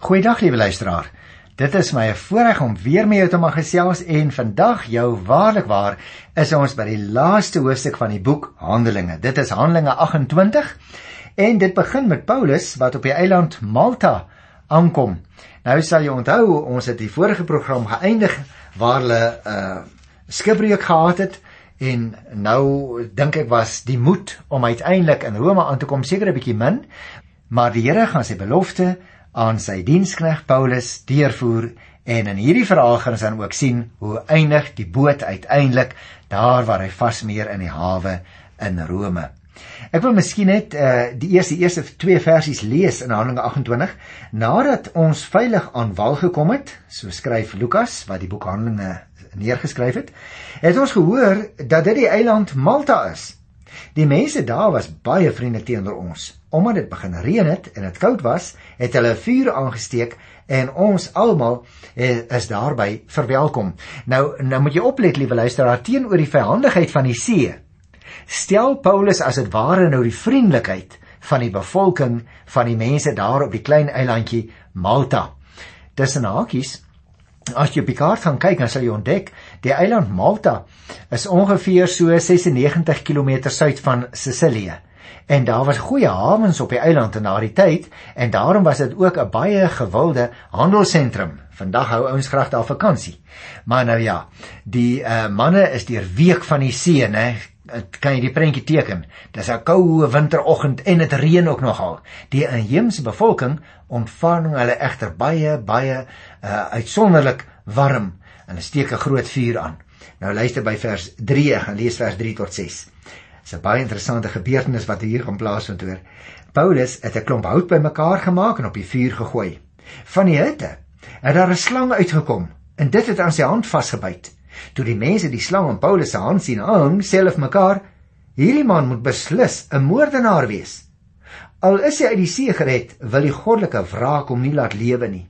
Goeiedag, liewe luisteraar. Dit is my 'n voorreg om weer met jou te mag gesels en vandag jou waarlik waar is ons by die laaste hoofstuk van die boek Handelinge. Dit is Handelinge 28 en dit begin met Paulus wat op die eiland Malta aankom. Nou sal jy onthou, ons het die vorige program geëindig waar hulle skipbreuk gehad het en nou dink ek was die moed om uiteindelik in Rome aan te kom seker 'n bietjie min, maar die Here gaan sy belofte aan sy diensknegt Paulus deurvoer en in hierdie verhaal gaan ons dan ook sien hoe eindig die boot uiteindelik daar waar hy vasmeer in die hawe in Rome. Ek wil miskien net die eerste 2 versies lees in Handelinge 28 nadat ons veilig aan wal gekom het, so skryf Lukas wat die boek Handelinge neergeskryf het ons gehoor dat dit die eiland Malta is. Die mense daar was baie vriendelik teenoor ons. Omdat dit begin reën het en dit koud was, het hulle 'n vuur aangesteek en ons almal is daarby verwelkom. Nou moet jy oplet, liewe luisteraar, teenoor die vyandigheid van die see. Stel Paulus as dit ware nou die vriendelikheid van die bevolking van die mense daar op die klein eilandjie Malta. Tussen hakies, as jy op die kaart gaan kyk, dan sal jy ontdek, die eiland Malta is ongeveer so 96 km suid van Sicilië. En daar was goeie hawens op die eiland in daardie tyd, en daarom was dit ook 'n baie gewilde handelsentrum. Vandag hou ouens graag daar vakansie. Maar nou ja, die manne is deur week van die see, né? Kan jy die prentjie teken? Dis 'n koue winteroggend en dit reën ook nogal. Die inheemse bevolking ontvang hulle egter baie uitsonderlik warm en hulle steek 'n groot vuur aan. Nou luister by vers 3, ek gaan lees vers 3 tot 6. Dis 'n baie interessante gebeurtenis wat hier gaan plaasvind hoor. Paulus het 'n klomp hout bymekaar gemaak en op die vuur gegooi. Van die hitte het daar 'n slang uitgekom en dit het aan sy hand vasgebyt. Toe die mense die slang in Paulus se hand sien hang, sê hulle vir mekaar, hierdie man moet beslis 'n moordenaar wees. Al is hy uit die see gered, wil die goddelike wraak hom nie laat lewe nie.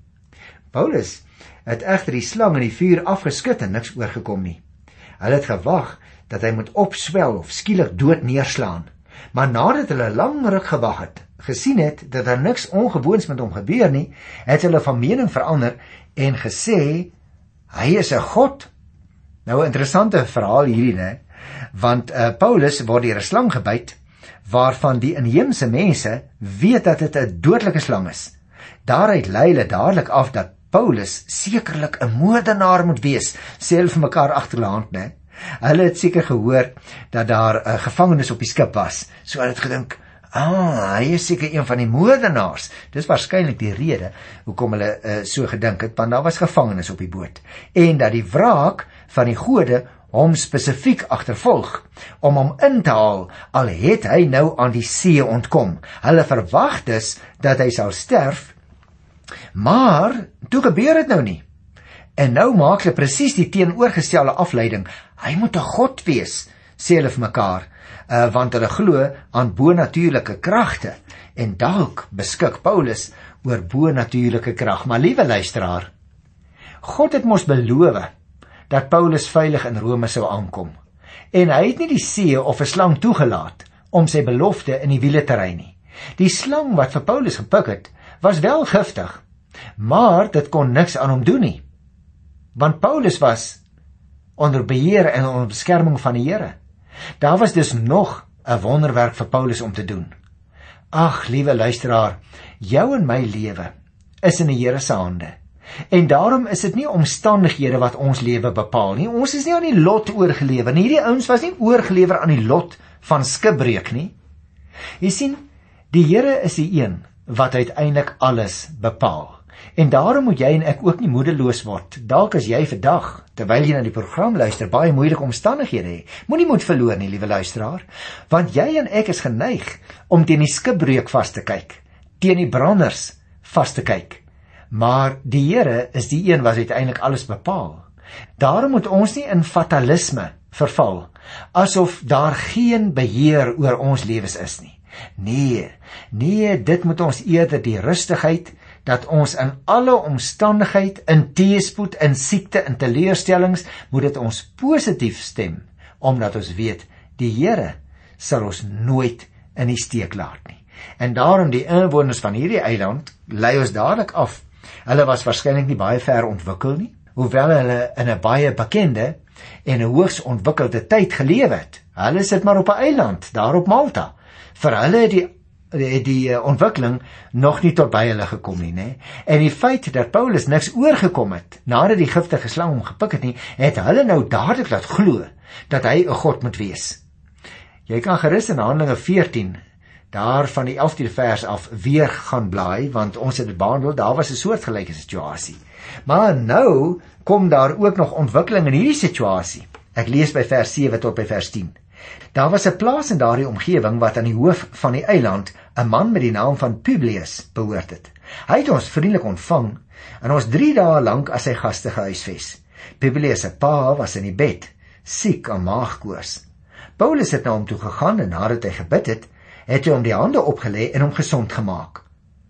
Paulus het egter die slang in die vuur afgeskit en niks oorgekom nie. Hulle het gewag dat hy moet opswel of skielik dood neerslaan. Maar nadat hulle lang ruk gewag het, gesien het dat daar niks ongewoons met hom gebeur nie, het hulle van mening verander en gesê, hy is 'n god. Nou 'n interessante verhaal hierdie, né? Want Paulus word deur 'n slang gebyt, waarvan die inheemse mense weet dat dit 'n dodelike slang is. Daaruit lei hulle dadelik af dat Paulus sekerlik 'n moordenaar moet wees, sê hulle vir mekaar agter die hand, né? Hulle het seker gehoor dat daar 'n gevangenes op die skip was, so hulle het gedink, hy is seker een van die moordenaars. Dis waarskynlik die rede hoekom hulle so gedink het, want daar was gevangenes op die boot. En dat die wraak van die gode hom spesifiek agtervolg om hom in te haal, al het hy nou aan die see ontkom. Hulle verwag dus dat hy sal sterf, maar toe gebeur dit nou nie. En nou maak hulle presies die teenoorgestelde afleiding. Hy moet 'n god wees, sê hulle vir mekaar, want hulle glo aan bonatuurlike kragte. En dalk beskik Paulus oor bonatuurlike krag. Maar liewe luisteraar, God het mos beloof dat Paulus veilig in Rome sou aankom. En hy het nie die see of 'n slang toegelaat om sy belofte in die wiele te ry nie. Die slang wat vir Paulus gepik het, was wel giftig, maar dit kon niks aan hom doen nie. Want Paulus was onder beheer en onder beskerming van die Here. Daar was dus nog 'n wonderwerk vir Paulus om te doen. Ag, liewe luisteraar, jou en my lewe is in die Here se hande. En daarom is dit nie omstandighede wat ons lewe bepaal nie. Ons is nie aan die lot oorgelewer nie. Hierdie ouens was nie oorgelewer aan die lot van skipbreuk nie. Jy sien, die Here is die een wat uiteindelik alles bepaal. En daarom moet jy en ek ook nie moedeloos word. Dalk as jy vandag, terwyl jy na die program luister, baie moeilike omstandighede hê. Moenie moed verloor nie, liewe luisteraar, want jy en ek is geneig om teen die skipbreuk vas te kyk, teen die branders vas te kyk. Maar die Here is die een wat uiteindelik alles bepaal. Daarom moet ons nie in fatalisme verval, asof daar geen beheer oor ons lewens is nie. Nee, dit moet ons eerder die rustigheid dat ons in alle omstandigheid, in teëspoed, in siekte, in teleurstellings, moet dit ons positief stem, omdat ons weet, die Here sal ons nooit in die steek laat nie. En daarom die inwoners van hierdie eiland lei ons dadelik af Hulle was waarskynlik nie baie ver ontwikkel nie, hoewel hulle in 'n baie bekende en 'n hoogs ontwikkelde tyd geleef het. Hulle sit maar op 'n eiland, daar op Malta. Vir hulle het die ontwikkeling nog nie tot by hulle gekom nie, né? En die feit dat Paulus niks oorgekom het nadat die giftige slang hom gepik het nie, het hulle nou dadelik laat glo dat hy 'n god moet wees. Jy kan gerus in Handelinge 14 daar van die 11de vers af weer gaan blaai, want ons het dit behandel, daar was 'n soortgelyke situasie. Maar nou kom daar ook nog ontwikkeling in hierdie situasie. Ek lees by vers 7 tot by vers 10. Daar was 'n plaas in daardie omgewing wat aan die hoof van die eiland 'n man met die naam van Publius behoort het. Hy het ons vriendelik ontvang en ons 3 dae lank as sy gaste gehuisves. Publius se pa was in die bed, siek aan maagkoors. Paulus het na hom toe gegaan en nadat hy gebid het, het hy hom die hande opgelê en hom gesond gemaak.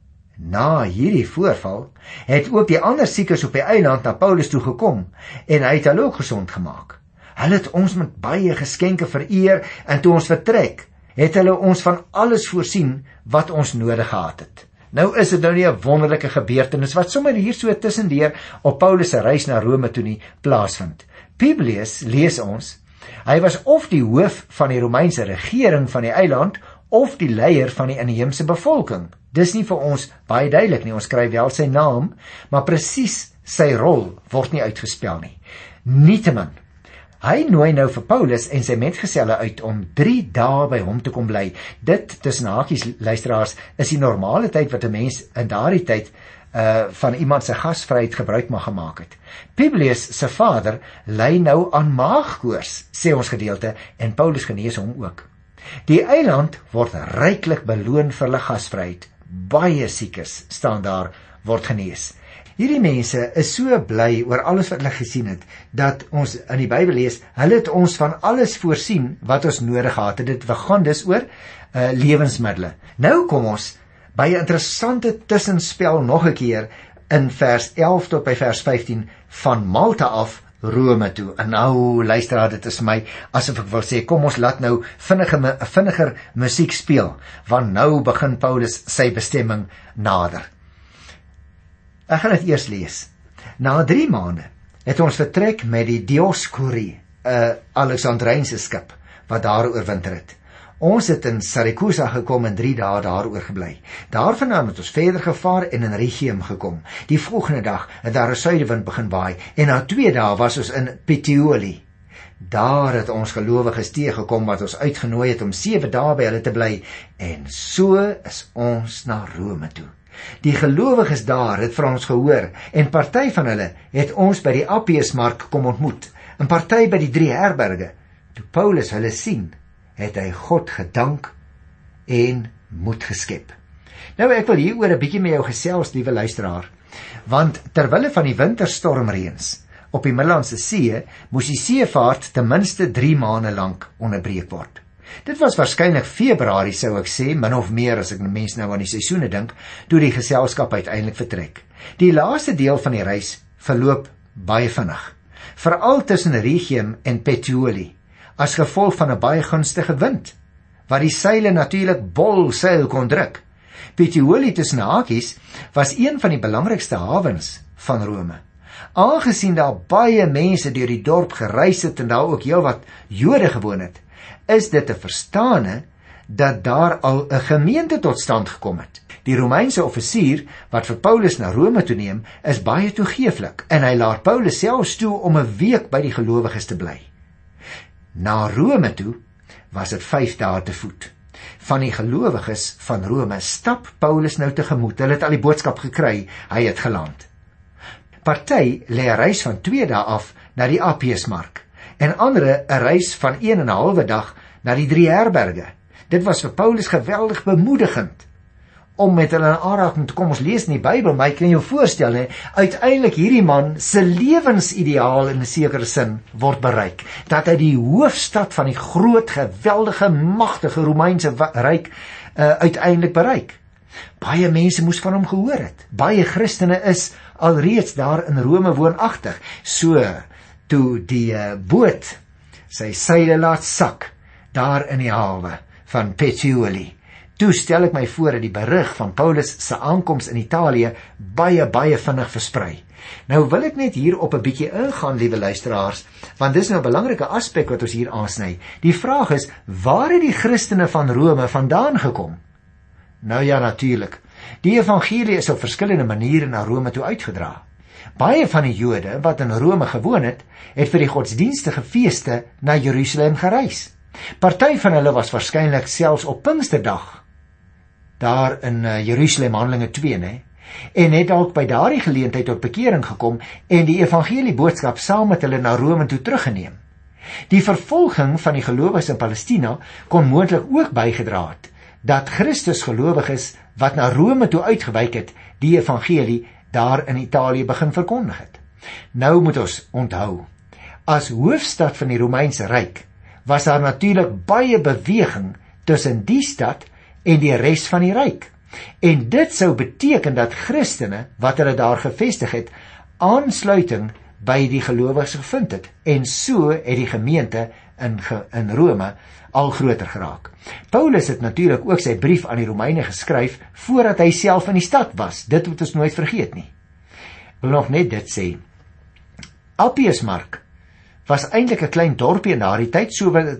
Na hierdie voorval het ook die ander siekes op die eiland na Paulus toe gekom en hy het hulle ook gesond gemaak. Hulle het ons met baie geskenke vereer en toe ons vertrek, het hulle ons van alles voorsien wat ons nodig gehad het. Nou is dit nou nie 'n wonderlike gebeurtenis wat sommer hier so tussendeur op Paulus se reis na Rome toe nie plaasvind. Publius, lees ons, hy was of die hoof van die Romeinse regering van die eiland of die leier van die inheemse bevolking. Dis nie vir ons baie duidelik nie, ons skryf wel sy naam, maar presies sy rol word nie uitgespel nie. Nietemin, hy nooi nou vir Paulus en sy metgeselle uit om 3 dae by hom te kom bly. Dit, tussen hakies luisteraars, is die normale tyd wat 'n mens in daardie tyd van iemand se gasvryheid gebruik mag gemaak het. Publius se vader ly nou aan maagkoors, sê ons gedeelte, en Paulus genees hom ook. Die eiland word ryklik beloon vir hulle gasvryheid. Baie siekes staan daar, word genees. Hierdie mense is so bly oor alles wat hulle gesien het, dat ons in die Bybel lees, hulle het ons van alles voorsien wat ons nodig gehad het. Dit gaan dus oor lewensmiddels. Nou kom ons by 'n interessante tussenspel nog 'n keer in vers 11 tot by vers 15 van Malta af Rome toe. En nou luister, dit is vir my asof ek wil sê, kom ons laat nou vinniger musiek speel, want nou begin Paulus sy bestemming nader. Ek gaan dit eers lees. Na 3 maande het ons vertrek met die Dioscuri, 'n Alexandrynse skip wat daar oorwinter het. Ons het in Saracusa gekom en 3 dae daar oorgebly. Daarvandaan het ons verder gevaar en in Rhegium gekom. Die volgende dag het daar 'n suidewind begin waai en na 2 dae was ons in Puteoli. Daar het ons gelowiges teëgekom wat ons uitgenooi het om 7 dae by hulle te bly en so is ons na Rome toe. Die gelowiges daar het vir ons gehoor en party van hulle het ons by die Appiusmark kom ontmoet, en party by die 3 herberge. Toe Paulus hulle sien, het hy God gedank en moed geskep. Nou ek wil hieroor 'n bietjie met jou gesels, liewe luisteraar, want terwille van die winterstormreëns op die Middellandse See, moes die seevaart ten minste 3 maande lank onderbreek word. Dit was waarskynlik Februarie, sou ek sê, min of meer as ek mense nou aan die seisoene dink, toe die geselskap uiteindelik vertrek. Die laaste deel van die reis verloop baie vinnig, veral tussen Rhegium en Puteoli, as gevolg van 'n baie gunstige wind, wat die seile natuurlik bol seil kon druk. Puteoli, tussen hakies, was een van die belangrikste hawens van Rome. Aangesien daar baie mense deur die dorp gereis het en daar ook heelwat Jode gewoon het, is dit te verstaane dat daar al 'n gemeente tot stand gekom het. Die Romeinse offisier wat vir Paulus na Rome toe neem, is baie toegeeflik en hy laat Paulus selfs toe om 'n week by die gelowiges te bly. Na Rome toe was dit 5 dae te voet. Van die gelowiges van Rome stap Paulus nou tegemoet. Hulle het al die boodskap gekry, hy het geland. Party lê 'n reis van 2 dae af na die Appiusmark en ander 'n reis van 1 en 'n halwe dag na die 3 herberge. Dit was vir Paulus geweldig bemoedigend om met hulle in aanraking te kom. Ons lees in die Bybel, maar jy kan jou voorstel, uiteindelik hierdie man se lewensideaal in 'n sekere sin word bereik, dat hy die hoofstad van die groot, geweldige, magtige Romeinse ryk uiteindelik bereik. Baie mense moes van hom gehoor het. Baie Christene is alreeds daar in Rome woonagtig. So, toe die boot sy seile laat sak, daar in die hawe van Puteoli, Toe stel ek my voor dat die berig van Paulus se aankoms in Italië baie vinnig versprei. Nou wil ek net hier op 'n bietjie ingaan, liewe luisteraars, want dis nou 'n belangrike aspek wat ons hier aansny. Die vraag is, waar het die Christene van Rome vandaan gekom? Nou ja, natuurlik. Die evangelie is op verskillende maniere na Rome toe uitgedra. Baie van die Jode wat in Rome gewoon het vir die godsdienstige feeste na Jerusalem gereis. Party van hulle was waarskynlik selfs op Pinksterdag daar in Jerusalem, Handelinge 2, né? En het dalk by daardie geleentheid tot bekering gekom en die evangelieboodskap saam met hulle na Rome toe teruggeneem. Die vervolging van die gelowiges in Palestina kon moontlik ook bygedra het dat Christus gelowiges wat na Rome toe uitgewyk het, die evangelie daar in Italië begin verkondig het. Nou moet ons onthou, as hoofstad van die Romeinse Ryk was daar natuurlik baie beweging tussen die stad en die res van die ryk. En dit sou beteken dat Christene wat hulle daar gevestig het, aansluiting by die gelowiges gevind het. En so het die gemeente in Rome al groter geraak. Paulus het natuurlik ook sy brief aan die Romeine geskryf voordat hy self in die stad was. Dit moet ons nooit vergeet nie. Ek wil nog net dit sê. Appiusmark was eintlik 'n klein dorpie in daardie tyd, so wat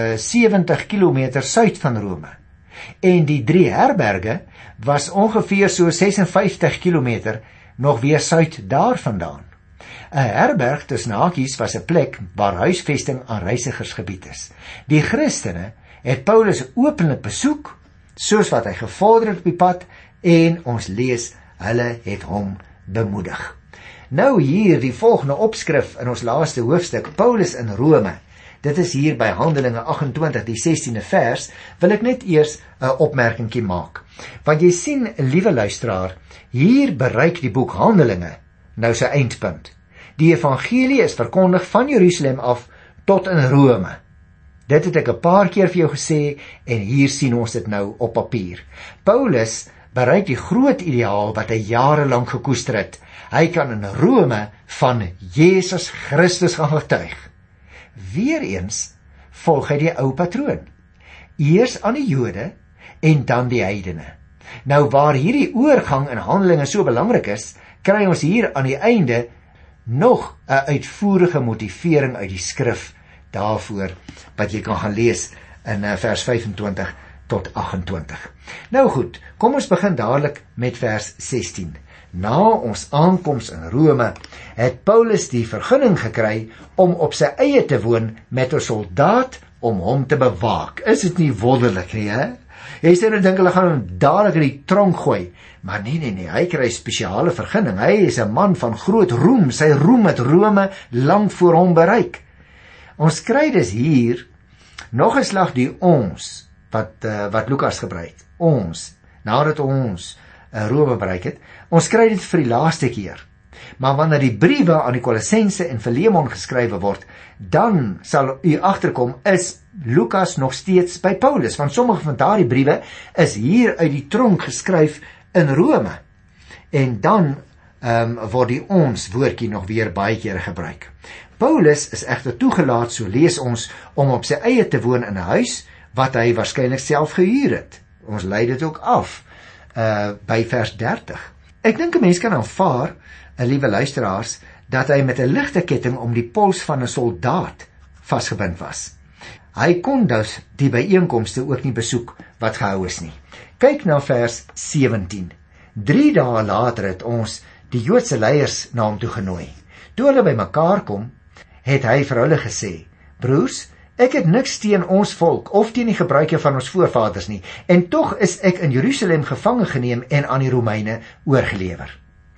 70 km suid van Rome. En die 3 herberge was ongeveer so 56 km nog weer suid daarvandaan. 'n Herberg tussen hakies was 'n plek waar huisvesting aan reisigers gebied is. Die Christene het Paulus openlik besoek, soos wat hy gevorder het op die pad, en ons lees, hulle het hom bemoedig. Nou hier die volgende opskrif in ons laaste hoofstuk, Paulus in Rome. Dit is hier by Handelinge 28, die 16de vers, wil ek net eers 'n opmerkingkie maak. Want jy sien, liewe luisteraar, hier bereik die boek Handelinge nou sy eindpunt. Die evangelie is verkondig van Jerusalem af tot in Rome. Dit het ek 'n paar keer vir jou gesê, en hier sien ons dit nou op papier. Paulus bereik die groot ideaal wat hy jarelang gekoester het. Hy kan in Rome van Jesus Christus gaan getuig. Weereens volg hy die ou patroon. Eers aan die Jode en dan die heidene. Nou waar hierdie oorgang in Handelinge so belangrik is, kry ons hier aan die einde nog 'n uitvoerige motivering uit die skrif daarvoor wat jy kan gaan lees in vers 25 tot 28. Nou goed, kom ons begin dadelik met vers 16. Na ons aankoms in Rome het Paulus die vergunning gekry om op sy eie te woon met 'n soldaat om hom te bewaak. Is dit nie wonderlik nie, hè? Jy sê nou dink hulle gaan hom dadelik in die tronk gooi, maar nee, hy kry spesiale vergunning. Hy is 'n man van groot roem, sy roem het Rome lank voor hom bereik. Ons kry dus hier nog 'n slag die ons wat Lukas gebruik. Ons, nadat ons Rome bereik het, ons kry dit vir die laaste keer. Maar wanneer die briewe aan die Kolossense en Filemon geskrywe word, dan sal u agterkom, is Lukas nog steeds by Paulus, want sommige van daardie briewe is hier uit die tronk geskryf in Rome. En dan word die ons woordjie nog weer baie keer gebruik. Paulus is egter toegelaat, so lees ons, om op sy eie te woon in 'n huis wat hy waarskynlik self gehuur het. Ons lei dit ook af by vers 30. Ek dink 'n mens kan aanvaar, liewe luisteraars, dat hy met 'n ligte ketting om die pols van 'n soldaat vasgebind was. Hy kon dus die byeenkomste ook nie besoek wat gehou is nie. Kyk na vers 17. 3 dae later het ons die Joodse leiers na hom toe genooi. Toe hulle by mekaar kom, het hy vir hulle gesê, broers, ek het niks teen ons volk of teen die gebruike van ons voorvaders nie, en tog is ek in Jerusalem gevange geneem en aan die Romeine oorgelewer.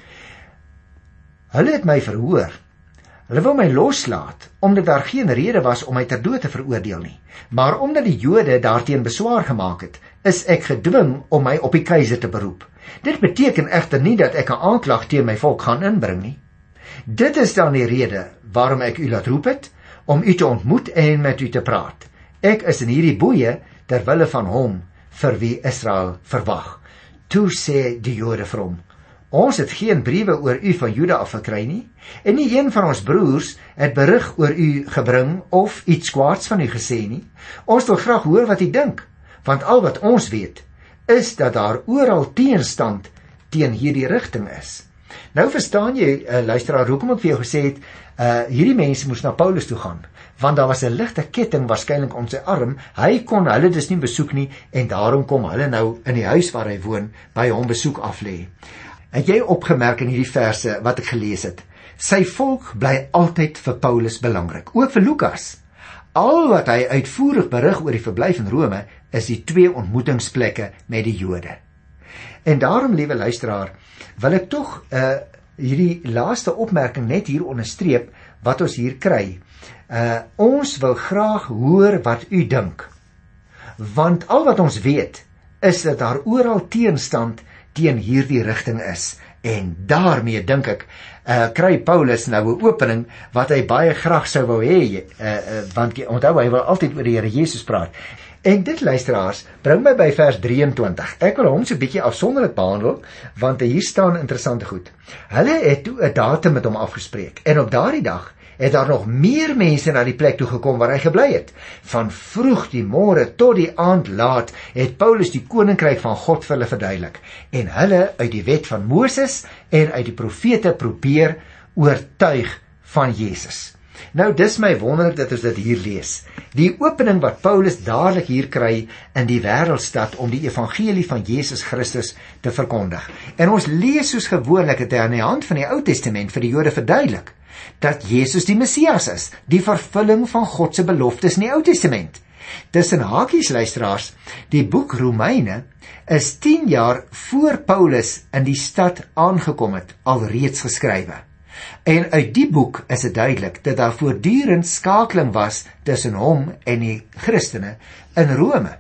Hulle het my verhoor. Hulle wil my loslaat, omdat daar geen rede was om my ter dood te veroordeel nie. Maar omdat die Jode daarteen beswaar gemaak het, is ek gedwing om my op die keiser te beroep. Dit beteken egter nie dat ek 'n aanklag teen my volk gaan inbring nie. Dit is dan die rede waarom ek u laat roep het, om u te ontmoet en met u te praat. Ek is in hierdie boeye ter wille van hom vir wie Israel verwag. Toe sê die Jode vir hom, ons het geen briewe oor u van Juda af gekry nie, en nie een van ons broers het berig oor u gebring of iets kwaads van u gesê nie. Ons wil graag hoor wat u dink, want al wat ons weet, is dat daar oral teenstand teen hierdie rigting is. Nou verstaan jy, luisteraar, hoekom ek vir jou gesê het, hierdie mense moes na Paulus toe gaan, want daar was 'n ligte ketting waarskynlik om sy arm, hy kon hulle dus nie besoek nie, en daarom kom hulle nou in die huis waar hy woon, by hom besoek aflê. Het jy opgemerk in hierdie verse wat ek gelees het, sy volk bly altyd vir Paulus belangrik, ook vir Lukas. Al wat hy uitvoerig berig oor die verblyf in Rome, is die 2 ontmoetingsplekke met die Jode. En daarom, liewe luisteraar, wil ek tog hierdie laaste opmerking net hier onderstreep, wat ons hier kry. Ons wil graag hoor wat u dink, want al wat ons weet, is dat daar oral teenstand teen hierdie rigting is, en daarmee dink ek, kry Paulus nou 'n opening, wat hy baie graag sou wou hê, want onthou, hy wil altyd oor die Here Jesus praat. En dit, luisteraars, bring my by vers 23. Ek wil hom so 'n bietjie afsonderlik behandel, want hier staan interessante goed. Hulle het toe 'n datum met hom afgespreek, en op daardie dag het daar nog meer mense na die plek toe gekom waar hy gebly het. Van vroeg die môre tot die aand laat het Paulus die koninkryk van God vir hulle verduidelik, en hulle uit die wet van Moses en uit die profete probeer oortuig van Jesus. Nou, dis my wonderlik dat ons dit hier lees. Die opening wat Paulus dadelik hier kry in die wêreldstad om die evangelie van Jesus Christus te verkondig. En ons lees soos gewoonlik het hy aan die hand van die Ou Testament vir die Jode verduidelik dat Jesus die Messias is, die vervulling van God se beloftes in die Ou Testament. Tussen hakies, luisteraars, die boek Romeine is 10 jaar voor Paulus in die stad aangekom het, alreeds geskrywe. En uit die boek is dit duidelik dat daar voortdurend skakeling was tussen hom en die Christene in Rome.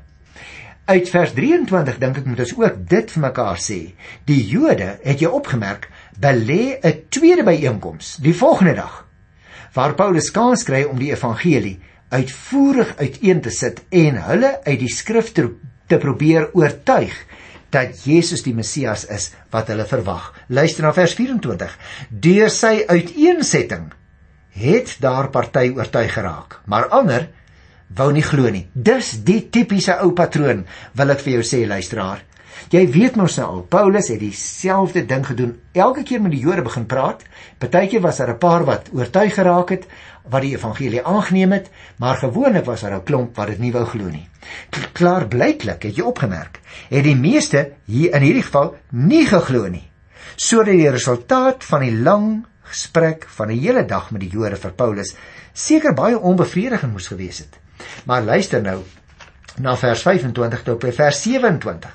Uit vers 23 dink ek moet ons ook dit vir mekaar sê. Die Jode, het jy opgemerk, belê 'n tweede byeenkoms die volgende dag, waar Paulus kans kry om die evangelie uitvoerig uiteen te sit en hulle uit die skrif te probeer oortuig dat Jesus die Messias is wat hulle verwag. Luister na vers 24. Deur sy uiteensetting het daar party oortuig geraak, maar ander wou nie glo nie. Dis die tipiese ou patroon, wil ek vir jou sê, luisteraar. Jy weet mos nou al, Paulus het dieselfde ding gedoen, elke keer met die Jode begin praat, partykeer was daar 'n paar wat oortuig geraak het, wat die evangelie aangeneem het, maar gewoonlik was daar 'n klomp wat dit nie wou glo nie. Klaarblyklik, het jy opgemerk, het die meeste, hier in hierdie geval, nie geglo nie, sodat die resultaat van die lang gesprek van die hele dag met die Jode vir Paulus seker baie onbevredigend moes gewees het. Maar luister nou na vers 25 tot by vers 27.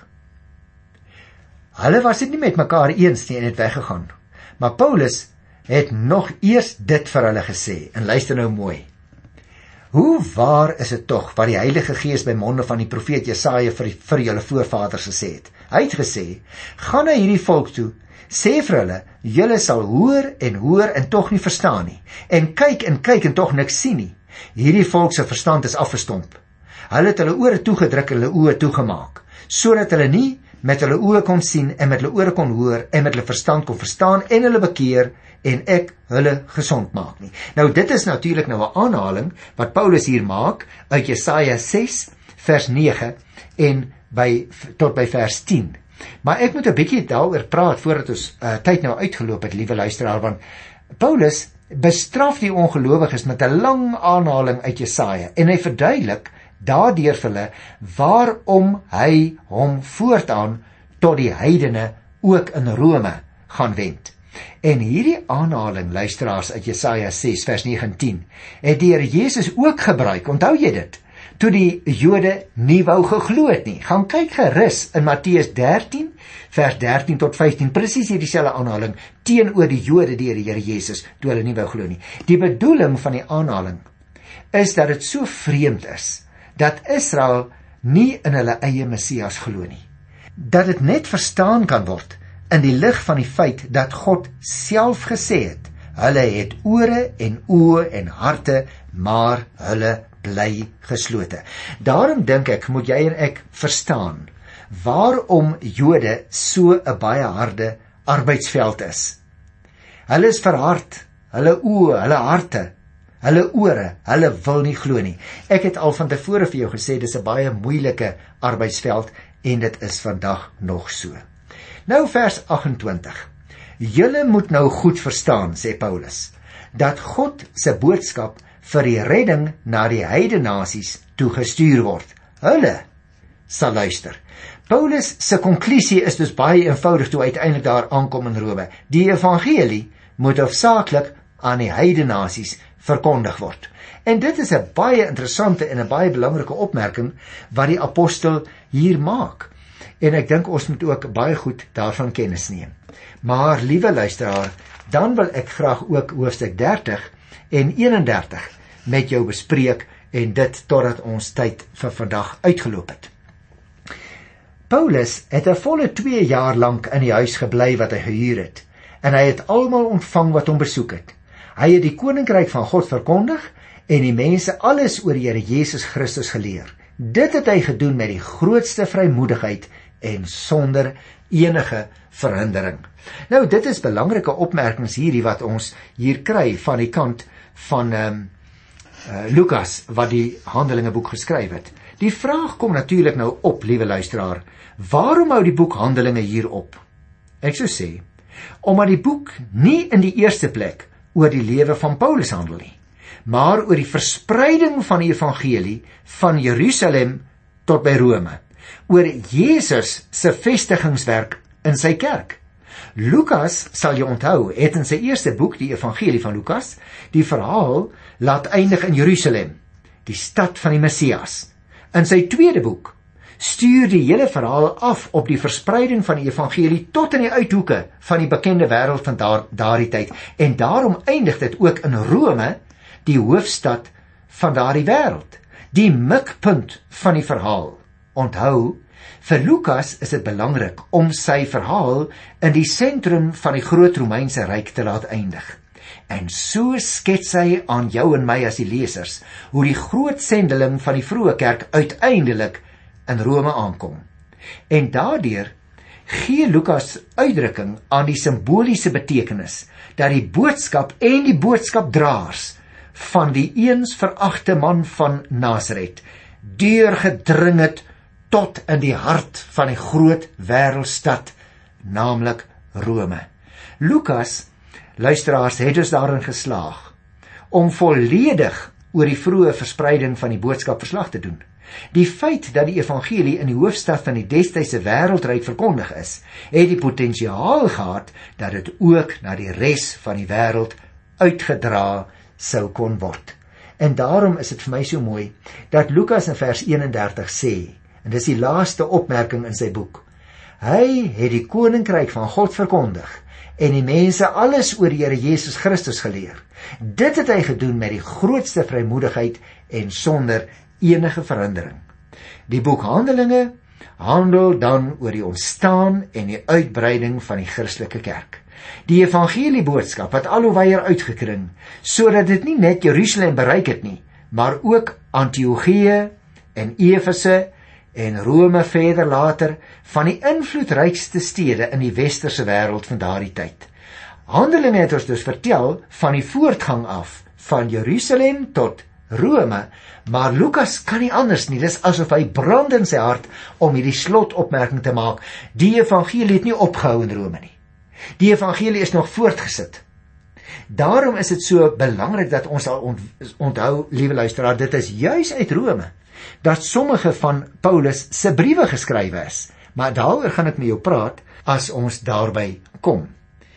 Hulle was dit nie met mekaar eens nie en het weggegaan. Maar Paulus het nog eers dit vir hulle gesê, en luister nou mooi. Hoe waar is dit tog wat die Heilige Gees by monde van die profeet Jesaja vir julle voorvaders gesê het? Hy het gesê, gaan na hierdie volk toe, sê vir hulle, julle sal hoor en tog nie verstaan nie, en kyk en tog niks sien nie. Hierdie volk se verstand is afgestomp. Hulle het hulle ore toegedruk en hulle oë toegemaak, sodat hulle nie met hulle oë kon sien en met hulle ore kon hoor en met hulle verstand kon verstaan en hulle bekeer en ek hulle gesond maak nie. Nou dit is natuurlik nou 'n aanhaling wat Paulus hier maak uit Jesaja 6 vers 9 en tot by vers 10. Maar ek moet 'n bietjie daaroor praat voordat ons tyd nou uitgeloop het, liewe luisteraar, want Paulus bestraf die ongelowiges met 'n lang aanhaling uit Jesaja en hy verduidelik daardeur vir hulle waarom hy hom voortaan tot die heidene ook in Rome gaan wend. En hierdie aanhaling, luisteraars, uit Jesaja 6 vers 9 en 10 het die Here Jesus ook gebruik, onthou jy dit, toe die Jode nie wou geglo het nie. Gaan kyk gerus in Matteus 13 vers 13 tot 15, presies hierdie selfde aanhaling teenoor die Jode deur die Here Jesus toe hulle nie wou glo nie. Die bedoeling van die aanhaling is dat dit so vreemd is dat Israel nie in hulle eie Messias glo nie. Dat dit net verstaan kan word in die lig van die feit dat God self gesê het, hulle het ore en oë en harte, maar hulle bly geslote. Daarom dink ek, moet jy en ek verstaan, waarom Jode so 'n baie harde arbeidsveld is. Hulle is verhard, hulle oë, hulle harte, hulle ore, hulle wil nie glo nie. Ek het al van tevore vir jou gesê, dis 'n baie moeilike arbeidsveld, en dit is vandag nog so. Nou vers 28. Julle moet nou goed verstaan, sê Paulus, dat God se boodskap vir die redding na die heidenasies toegestuur word. Hulle sal luister. Paulus se konklusie is dus baie eenvoudig toe uiteindelik daar aankom in Rome. Die evangelie moet hoofsaaklik aan die heidenasies verkondig word. En dit is 'n baie interessante en 'n baie belangrike opmerking wat die apostel hier maak. En ek dink ons moet ook baie goed daarvan kennis neem. Maar liewe luisteraar, dan wil ek graag ook hoofstuk 30 en 31 met jou bespreek en dit totdat ons tyd vir vandag uitgeloop het. Paulus het 'n volle 2 jaar lank in die huis gebly wat hy gehuur het en hy het almal ontvang wat hom besoek het. Hy het die koninkryk van God verkondig en die mense alles oor die Here Jesus Christus geleer. Dit het hy gedoen met die grootste vrymoedigheid en sonder enige verhindering. Nou, dit is belangrike opmerkings hierdie wat ons hier kry van die kant van Lukas wat die Handelinge boek geskryf het. Die vraag kom natuurlik nou op, liewe luisteraar, waarom hou die boek Handelinge hier op? Ek sou sê, omdat die boek nie in die eerste plek oor die lewe van Paulus handel nie, maar oor die verspreiding van die evangelie van Jerusalem tot by Rome, oor Jesus se vestigingswerk in sy kerk. Lukas, sal jy onthou, het in sy eerste boek, die evangelie van Lukas, die verhaal laat eindig in Jerusalem, die stad van die Messias. In sy tweede boek stuur die hele verhaal af op die verspreiding van die evangelie tot in die uithoeke van die bekende wêreld van daardie tyd. En daarom eindig dit ook in Rome, die hoofstad van daardie wêreld, die mikpunt van die verhaal. Onthou, vir Lukas is dit belangrik om sy verhaal in die sentrum van die groot Romeinse ryk te laat eindig. En so skets hy aan jou en my as die lesers hoe die groot sendeling van die vroeë kerk uiteindelik in Rome aankom. En daardeur gee Lukas uitdrukking aan die simboliese betekenis dat die boodskap en die boodskapdraers van die eens veragte man van Nasaret deurgedring het tot in die hart van die groot wêreldstad, naamlik Rome. Lukas, luisteraars, het dus daarin geslaag om volledig oor die vroeë verspreiding van die boodskap verslag te doen. Die feit dat die evangelie in die hoofstad van die destydse wêreldryk verkondig is, het die potensiaal gehad dat dit ook na die res van die wêreld uitgedra sou kon word. En daarom is dit vir my so mooi dat Lukas in vers 31 sê, en dis die laaste opmerking in sy boek, hy het die koninkryk van God verkondig en die mense alles oor die Here Jesus Christus geleer. Dit het hy gedoen met die grootste vrymoedigheid en sonder enige verhindering. Die boek Handelinge handel dan oor die ontstaan en die uitbreiding van die Christelike kerk. Die evangelieboodskap wat al hoe wyer uitgekring, sodat dit nie net Jerusalem bereik het nie, maar ook Antiochië en Efese en Rome verder later, van die invloedrykste stede in die westerse wêreld van daardie tyd. Handelinge het ons dus vertel van die voortgang af, van Jerusalem tot Rome, maar Lukas kan nie anders nie, dis asof hy brand in sy hart om hierdie slotopmerking te maak, die evangelie het nie opgehou in Rome nie. Die evangelie is nog voortgesit. Daarom is dit so belangrik dat ons al onthou, liewe luisteraar, dit is juis uit Rome dat sommige van Paulus se briewe geskrywe is. Maar daaroor gaan ek met jou praat as ons daarby kom.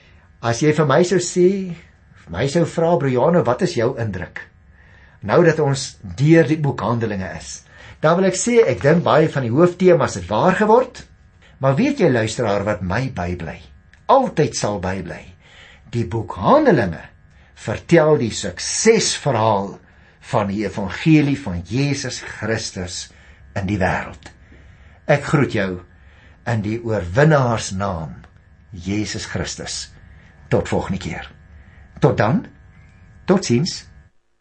As jy vir my sou sê, vir my sou vra, Brianne, wat is jou indruk? Nou dat ons deur die boek Handelinge is, dan wil ek sê, ek dink baie van die hooftemas het waar geword, maar weet jy, luisteraar, wat my bybly, altyd sal bybly, die boek Handelinge vertel die suksesverhaal van die evangelie van Jesus Christus in die wêreld. Ek groet jou in die oorwinnaars naam, Jesus Christus. Tot volgende keer. Tot dan, tot ziens.